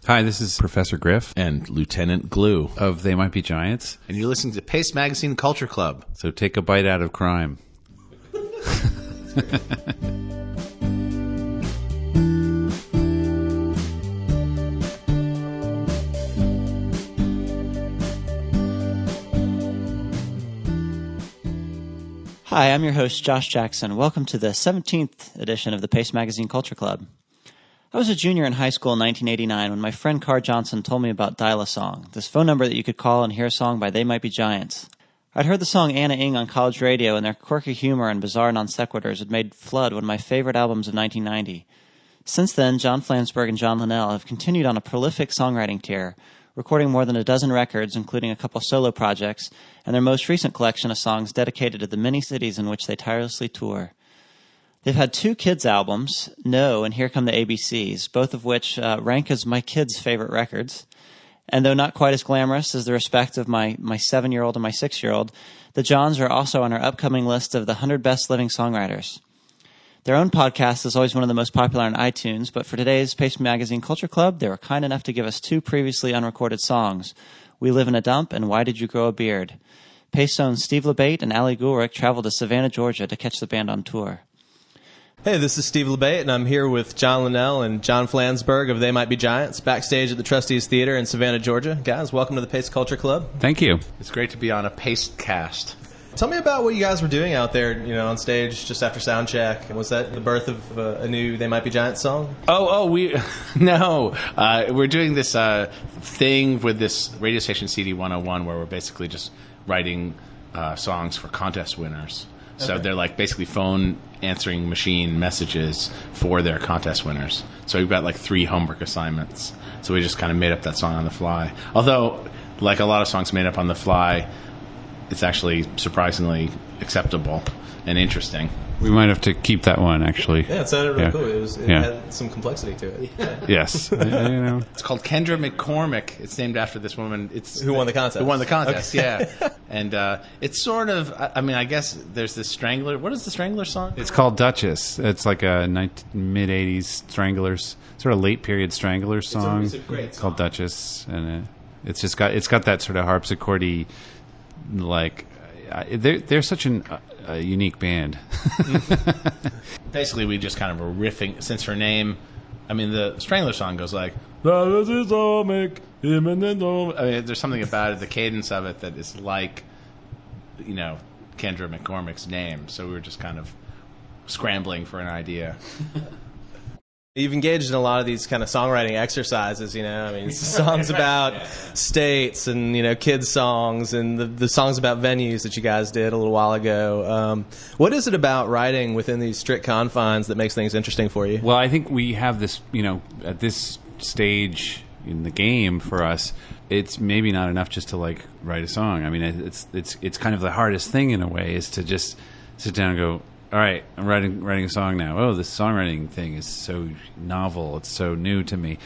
Hi, this is Professor Griff And Lieutenant Glue. of They Might Be Giants. And you're listening to Paste Magazine Culture Club. So take a bite out of crime. Hi, I'm your host, Josh Jackson. Welcome to the 17th edition of the Paste Magazine Culture Club. I was a junior in high school in 1989 when my friend Carr Johnson told me about Dial-A-Song, this phone number that you could call and hear a song by They Might Be Giants. I'd heard the song Anna Ing on college radio, and their quirky humor and bizarre non sequiturs had made Flood one of my favorite albums of 1990. Since then, John Flansburgh and John Linnell have continued on a prolific songwriting tear, recording more than a dozen records, including a couple solo projects, and their most recent collection of songs dedicated to the many cities in which they tirelessly tour. They've had two kids' albums, No and Here Come the ABCs, both of which rank as my kids' favorite records. And though not quite as glamorous as the respect of my 7-year-old and my 6-year-old, the Johns are also on our upcoming list of the 100 best living songwriters. Their own podcast is always one of the most popular on iTunes, but for today's Paste Magazine Culture Club, they were kind enough to give us two previously unrecorded songs, We Live in a Dump and Why Did You Grow a Beard? Paste owned Steve LeBate and Ali Gulrich traveled to Savannah, Georgia to catch the band on tour. Hey, this is Steve LeBate, and I'm here with John Linnell and John Flansburgh of They Might Be Giants, backstage at the Trustees Theater in Savannah, Georgia. Guys, welcome to the Paste Culture Club. Thank you. It's great to be on a Paste cast. Tell me about what you guys were doing out there, on stage just after sound check. Was that the birth of a new They Might Be Giants song? We're doing this thing with this radio station CD 101 where we're basically just writing songs for contest winners. So they're like basically phone answering machine messages for their contest winners. So we've got like 3 homework assignments. So we just kind of made up that song on the fly. Although, like a lot of songs made up on the fly, it's actually surprisingly acceptable and interesting. We might have to keep that one, actually. Yeah, it sounded really cool. It had some complexity to it. Yes. It's called Kendra McCormick. It's named after this woman. Who won the contest. Who won the contest, okay. Yeah. And it's sort of, I guess there's this Strangler. What is the Strangler song? It's called Duchess. It's like a mid-'80s Stranglers, sort of late-period Stranglers song. It's a great song. Called Duchess. And it's got that sort of harpsichordy, like, they're such a unique band. Basically, we just kind of were riffing, since her name, the Strangler song goes like, there's something about it, the cadence of it, that is like, Kendra McCormick's name. So we were just kind of scrambling for an idea. You've engaged in a lot of these kind of songwriting exercises, songs about states and, kids' songs and the songs about venues that you guys did a little while ago. What is it about writing within these strict confines that makes things interesting for you? Well, I think we have this, at this stage in the game for us, it's maybe not enough just to like write a song. It's kind of the hardest thing in a way, is to just sit down and go, all right, I'm writing a song now. Oh, this songwriting thing is so novel. It's so new to me.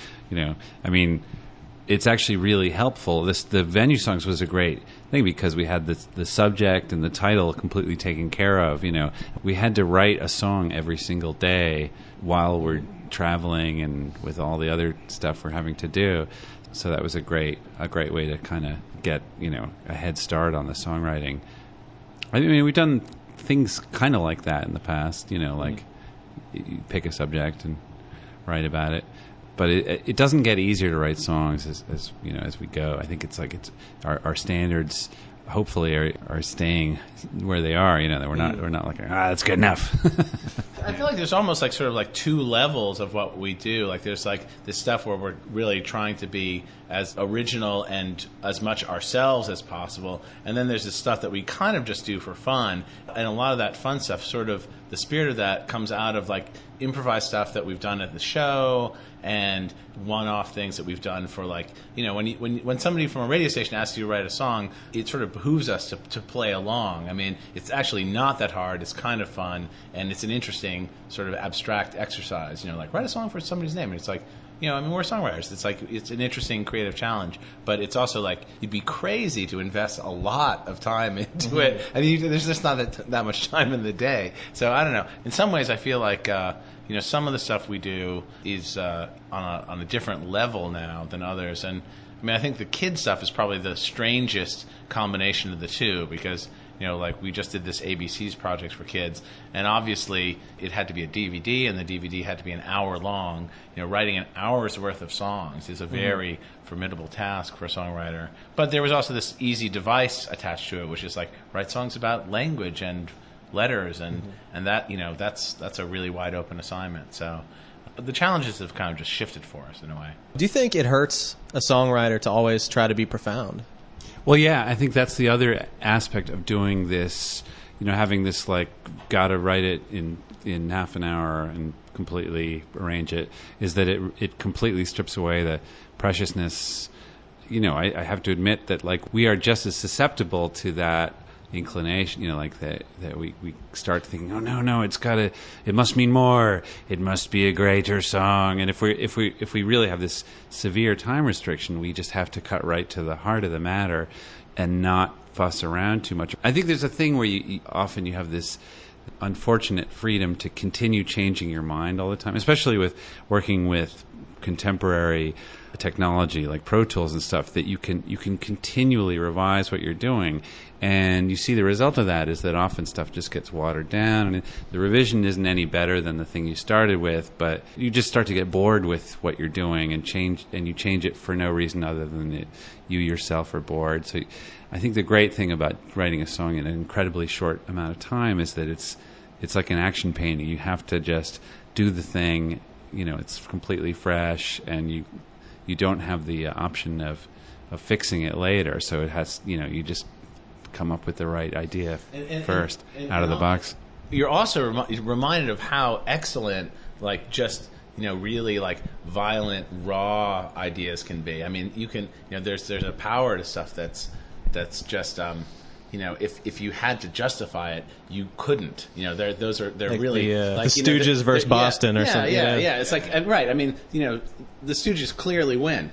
It's actually really helpful. The venue songs was a great thing because we had the subject and the title completely taken care of. We had to write a song every single day while we're traveling and with all the other stuff we're having to do. So that was a great way to kind of get a head start on the songwriting. We've done things kind of like that in the past, like you pick a subject and write about it, but it doesn't get easier to write songs as we go. I think it's our standards hopefully are staying where they are. That we're not like that's good enough. I feel like there's almost like sort of like 2 levels of what we do. Like there's like this stuff where we're really trying to be as original and as much ourselves as possible, and then there's this stuff that we kind of just do for fun. And a lot of that fun stuff, sort of the spirit of that comes out of like improvised stuff that we've done at the show and one-off things that we've done for like, when somebody from a radio station asks you to write a song, it sort of behooves us to play along. It's actually not that hard. It's kind of fun, and it's an interesting sort of abstract exercise. Like write a song for somebody's name, and it's like, I mean, we're songwriters. It's like it's an interesting creative challenge, but it's also like you'd be crazy to invest a lot of time into it. I mean, there's just not that much time in the day. So I don't know. In some ways, I feel like some of the stuff we do is on a different level now than others. And I mean, I think the kid stuff is probably the strangest combination of the two because, like we just did this ABC's project for kids, and obviously it had to be a DVD, and the DVD had to be an hour long. Writing an hour's worth of songs is a very formidable task for a songwriter. But there was also this easy device attached to it, which is like write songs about language and letters, and that that's a really wide open assignment. So the challenges have kind of just shifted for us in a way. Do you think it hurts a songwriter to always try to be profound? Well, yeah, I think that's the other aspect of doing this, having this like gotta write it in half an hour and completely arrange it, is that it completely strips away the preciousness. I have to admit that like we are just as susceptible to that inclination, like that we start thinking, oh no, it must mean more, it must be a greater song. And if we really have this severe time restriction, we just have to cut right to the heart of the matter and not fuss around too much. I think there's a thing where you often have this unfortunate freedom to continue changing your mind all the time, especially with working with contemporary technology like Pro Tools and stuff, that you can continually revise what you're doing, and you see the result of that is that often stuff just gets watered down, and the revision isn't any better than the thing you started with, but you just start to get bored with what you're doing and you change it for no reason other than that you yourself are bored. So I think the great thing about writing a song in an incredibly short amount of time is that it's like an action painting. You have to just do the thing, it's completely fresh, and you don't have the option of fixing it later. So it has, you just come up with the right idea first out of the box. You're also reminded of how excellent, like just really like violent, raw ideas can be. I mean, you can, there's a power to stuff that's just if you had to justify it, you couldn't. They're like really like the Stooges versus Boston or something. Yeah. It's like right. I mean, the Stooges clearly win.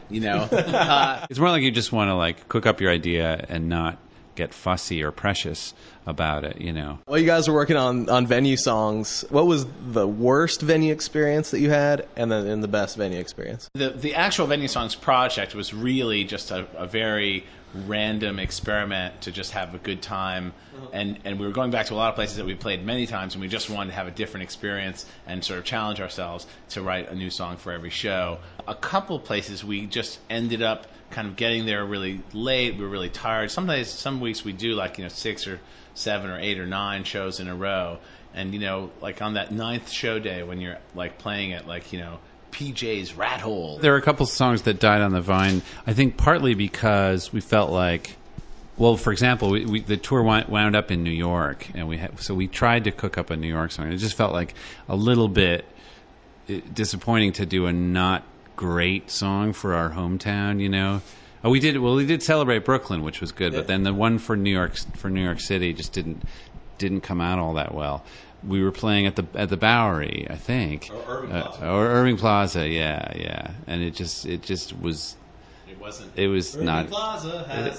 It's more like you just want to like cook up your idea and not get fussy or precious about it. Well, you guys were working on venue songs. What was the worst venue experience that you had, and then the best venue experience? The actual Venue Songs project was really just a very random experiment to just have a good time, and we were going back to a lot of places that we played many times, and we just wanted to have a different experience and sort of challenge ourselves to write a new song for every show. A couple places we just ended up kind of getting there really late. We were really tired. Some weeks we do like 6 or 7 or 8 or 9 shows in a row, and like on that 9th show day when you're like playing at like PJ's Rat Hole. There are a couple songs that died on the vine, I think partly because we felt like, well, for example, the tour wound up in New York, and we tried to cook up a New York song. It just felt like a little bit disappointing to do a not great song for our hometown, Oh, we did Celebrate Brooklyn, which was good, but then the one for New York City just didn't come out all that well. We were playing at the Bowery, I think, or Irving Plaza, yeah, and it just was. It wasn't. It was Irving not. Plaza has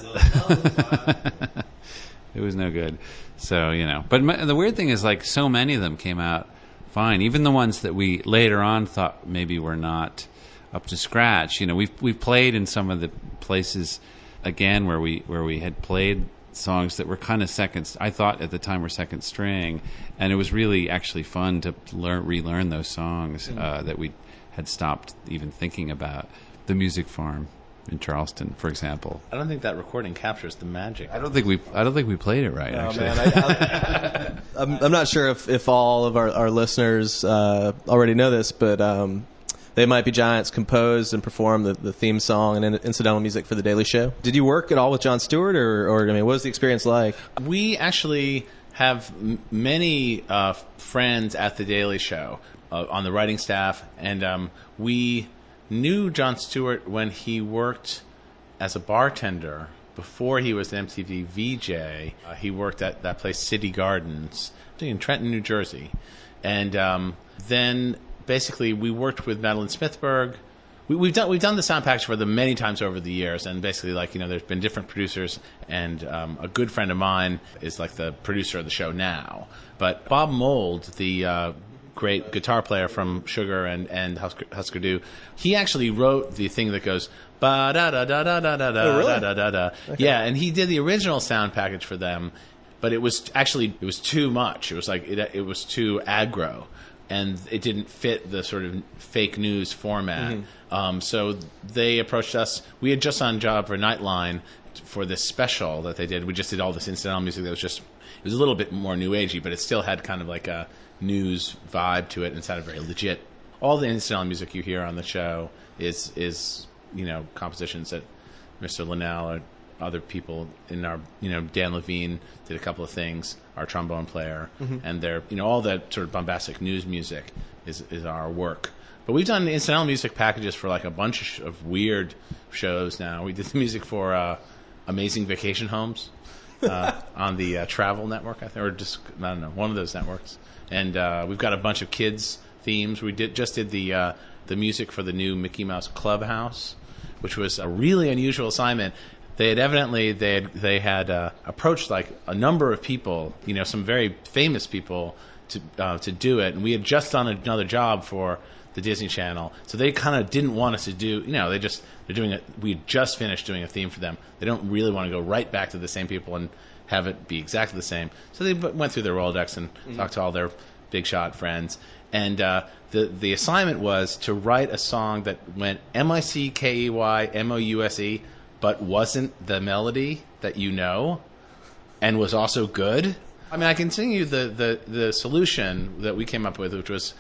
a It was no good. So but the weird thing is, like, so many of them came out fine. Even the ones that we later on thought maybe were not up to scratch. We've played in some of the places again where we had played songs that were kind of I thought at the time were second string, and it was really actually fun to relearn those songs that we had stopped even thinking about. The Music Farm in Charleston, for example. I don't think that recording captures the magic. I don't think we played it right. Actually, man, I'm not sure if all of our listeners already know this, but They Might Be Giants composed and performed the theme song and incidental music for The Daily Show. Did you work at all with Jon Stewart, or what was the experience like? We actually have many friends at The Daily Show on the writing staff, and we knew Jon Stewart when he worked as a bartender. Before he was an MTV VJ, he worked at that place, City Gardens, in Trenton, New Jersey. And then basically we worked with Madeline Smithberg. we've done the sound package for them many times over the years, and basically, like, there's been different producers, and a good friend of mine is like the producer of the show now. But Bob Mould, the great guitar player from Sugar and Husker Du, he actually wrote the thing that goes ba da da da da da da da da da da. Yeah, and he did the original sound package for them, but it was too much. It was like it was too aggro, and it didn't fit the sort of fake news format. So they approached us. We had just on job for Nightline for this special that they did. We just did all this incidental music that was it was a little bit more new agey, but it still had kind of like a news vibe to it, and it sounded very legit. All the incidental music you hear on the show is compositions that Mr. Linnell or other people in our, Dan Levine did a couple of things, our trombone player, and they're, all that sort of bombastic news music is our work. But we've done incidental music packages for like a bunch of weird shows now. We did the music for Amazing Vacation Homes on the Travel Network, I think, or just, I don't know, one of those networks. And we've got a bunch of kids themes. We just did the music for the new Mickey Mouse Clubhouse, which was a really unusual assignment. They had approached like a number of people, some very famous people to do it, and we had just done another job for the Disney Channel, so they kind of didn't want us to do. They're doing it. We had just finished doing a theme for them. They don't really want to go right back to the same people and have it be exactly the same. So they went through their Rolodex and talked to all their big shot friends. And the assignment was to write a song that went MICKEYMOUSE, but wasn't the melody that and was also good. I mean, I can sing you the solution that we came up with, which was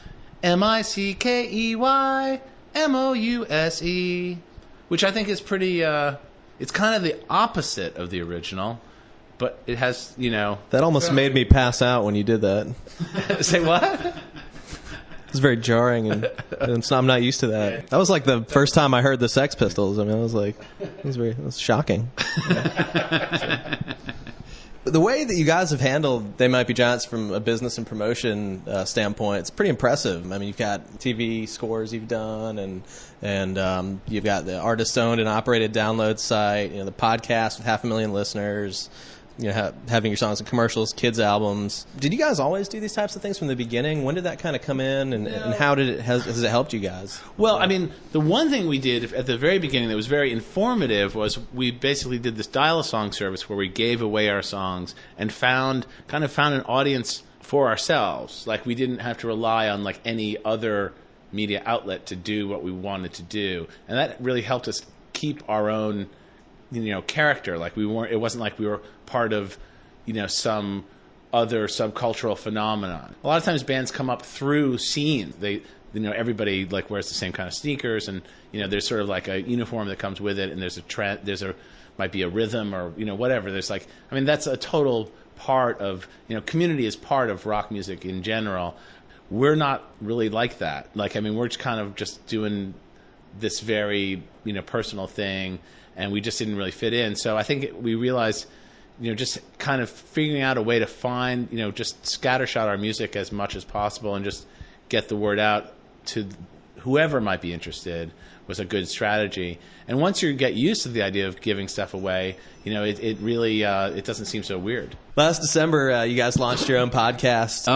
MICKEYMOUSE, which I think is pretty. It's kind of the opposite of the original, but it has, That almost made me pass out when you did that. Say what? It was very jarring, and I'm not used to that. That was like the first time I heard the Sex Pistols. I mean, it was shocking. The way that you guys have handled They Might Be Giants from a business and promotion standpoint, it's pretty impressive. I mean, you've got TV scores you've done, and you've got the artist-owned and operated download site, the podcast with 500,000 listeners, having your songs in commercials, kids' albums. Did you guys always do these types of things from the beginning? When did that kind of come in, and how has it helped you guys? Well, I mean, the one thing we did at the very beginning that was very informative was we basically did this dial-a-song service where we gave away our songs and found an audience for ourselves. Like, we didn't have to rely on like any other media outlet to do what we wanted to do, and that really helped us keep our own character. Like, it wasn't like we were part of some other subcultural phenomenon. A lot of times bands come up through scenes. They everybody like wears the same kind of sneakers, and there's sort of like a uniform that comes with it, and might be a rhythm or whatever. There's like, I mean, that's a total part of community is part of rock music in general. We're not really like that. Like, I mean, we're just kind of just doing this very personal thing, and we just didn't really fit in. So I think we realized, just kind of figuring out a way to find, just scattershot our music as much as possible and just get the word out to whoever might be interested was a good strategy. And once you get used to the idea of giving stuff away, it really it doesn't seem so weird. Last December, you guys launched your own podcast.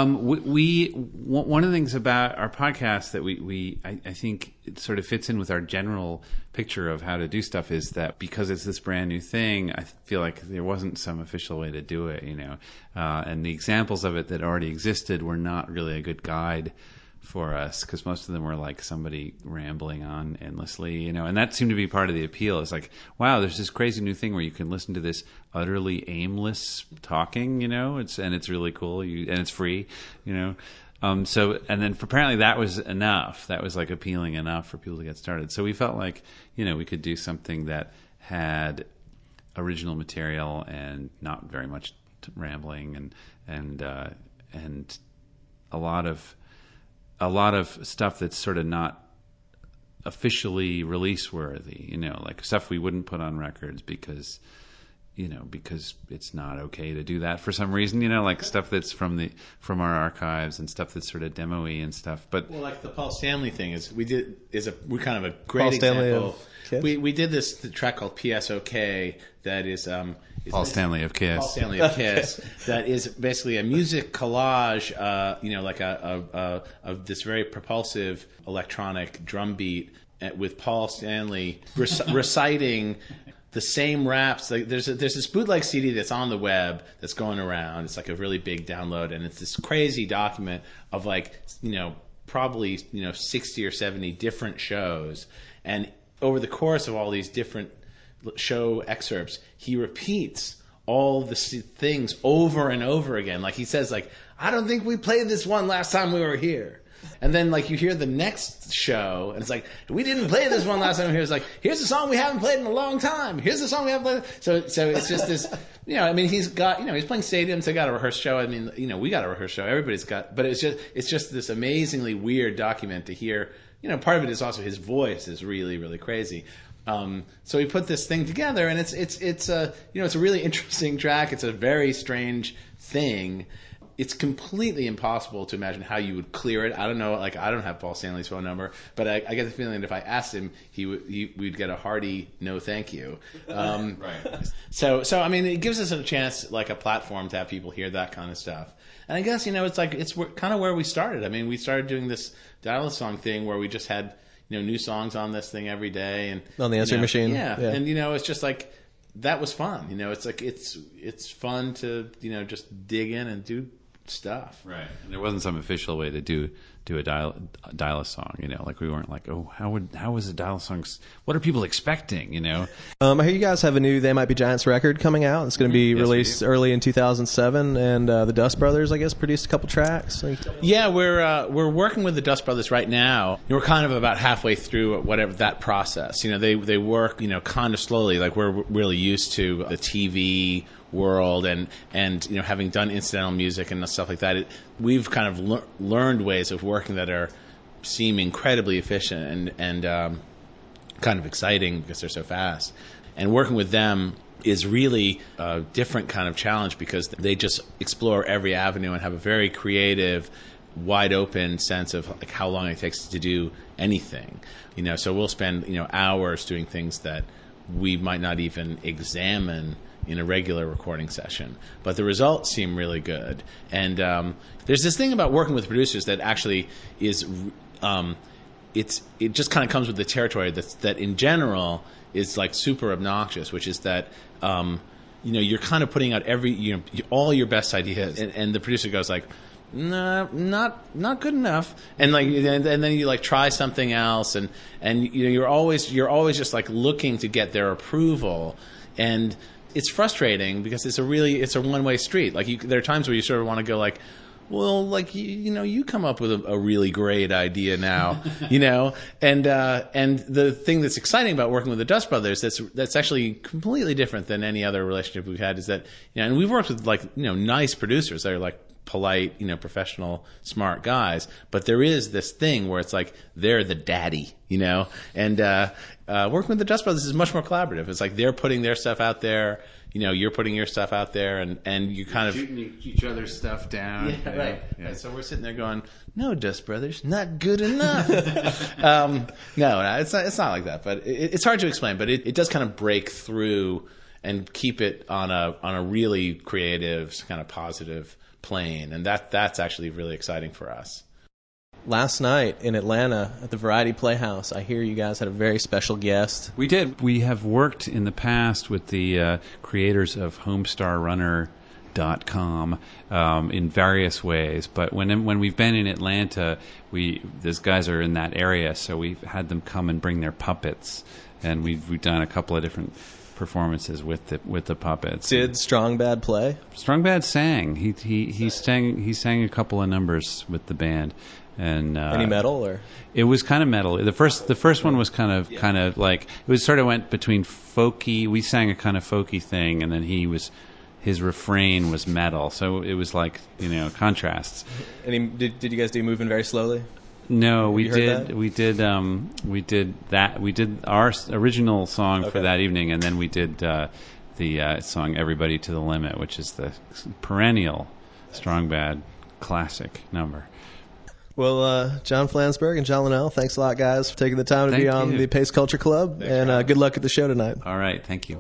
One of the things about our podcast that I think it sort of fits in with our general picture of how to do stuff is that because it's this brand new thing, I feel like there wasn't some official way to do it, and the examples of it that already existed were not really a good guide for us, because most of them were like somebody rambling on endlessly, and that seemed to be part of the appeal. It's like, wow, there's this crazy new thing where you can listen to this utterly aimless talking, it's really cool, and it's free, so, and then apparently that was enough. That was like appealing enough for people to get started. So we felt like, we could do something that had original material and not very much rambling and a lot of stuff that's sort of not officially release worthy, like stuff we wouldn't put on records because, because it's not okay to do that for some reason, like stuff that's from our archives and stuff that's sort of demo-y and stuff. But well, like the Paul Stanley thing we're kind of a great Paul Stanley example. of Kiss? We did the track called PSOK that is Paul Stanley of Kiss. Paul Stanley of Kiss. That is basically a music collage, like of this very propulsive electronic drum beat with Paul Stanley reciting the same raps. Like there's this bootleg CD that's on the web that's going around. It's like a really big download, and it's this crazy document of probably 60 or 70 different shows, and over the course of all these different show excerpts, he repeats all the things over and over again. Like he says, I don't think we played this one last time we were here. And then you hear the next show, and it's like, we didn't play this one last time we were here. It's like, here's a song we haven't played in a long time. Here's a song we haven't played. So it's just this, he's got, he's playing stadiums. They got a rehearsed show. I mean, we got a rehearsed show. Everybody's got, but it's just this amazingly weird document to hear. Part of it is also his voice is really, really crazy. So we put this thing together, and it's a really interesting track. It's a very strange thing. It's completely impossible to imagine how you would clear it. I don't know. I don't have Paul Stanley's phone number, but I get the feeling that if I asked him, we'd get a hearty no, thank you. Right. So I mean, it gives us a chance, a platform to have people hear that kind of stuff. And I guess it's kind of where we started. I mean, we started doing this dial-a-song thing where we just had new songs on this thing every day, and on the answering machine. Yeah, and it's just that was fun. It's fun to just dig in and do stuff. Right. And there wasn't some official way to do a dial-a-song, we weren't how was a dial-a-song, what are people expecting, I hear you guys have a new They Might Be Giants record coming out. It's going to be released early in 2007, and the Dust Brothers, I guess, produced a couple tracks. Yeah, we're working with the Dust Brothers right now. We're kind of about halfway through whatever that process. They work, kind of slowly, we're really used to the TV world and having done incidental music and stuff like that, we've kind of learned ways of working that seem incredibly efficient and kind of exciting because they're so fast. And working with them is really a different kind of challenge because they just explore every avenue and have a very creative, wide open sense of how long it takes to do anything. So we'll spend hours doing things that we might not even examine in a regular recording session, but the results seem really good. And there's this thing about working with producers that actually is, it just kind of comes with the territory that in general is super obnoxious, which is that you're kind of putting out all your best ideas, and the producer goes nah, not good enough, and then you try something else, and you're always just looking to get their approval, and it's frustrating because it's a one-way street. There are times where you sort of want to go well, you come up with a really great idea now, and the thing that's exciting about working with the Dust Brothers that's actually completely different than any other relationship we've had is that, and we've worked with nice producers that are polite, professional, smart guys, but there is this thing where it's they're the daddy, and working with the Dust Brothers is much more collaborative. It's they're putting their stuff out there, you're putting your stuff out there, and you kind of shooting each other's stuff down. Yeah, right. Yeah. And so we're sitting there going, no, Dust Brothers, not good enough. No, it's not like that, but it's hard to explain, but it does kind of break through and keep it on a really creative, kind of positive plane, and that's actually really exciting for us. Last night in Atlanta at the Variety Playhouse, I hear you guys had a very special guest. We did. We have worked in the past with the creators of HomestarRunner.com in various ways, but when we've been in Atlanta, these guys are in that area, so we've had them come and bring their puppets, and we've done a couple of different performances with the puppets. Did Strong Bad play? Strong Bad sang. He sang a couple of numbers with the band. And any metal, or it was kind of metal. The first one was kind of it was sort of went between folky. We sang a kind of folky thing, and then his refrain was metal. So it was contrasts. And did you guys do Moving Very Slowly? No, we did our original song for that evening, and then we did the song "Everybody to the Limit," which is the perennial Strong Bad classic number. Well, John Flansburgh and John Linnell, thanks a lot, guys, for taking the time to Thank be on you. the Pace Culture Club, and good luck at the show tonight. All right, thank you.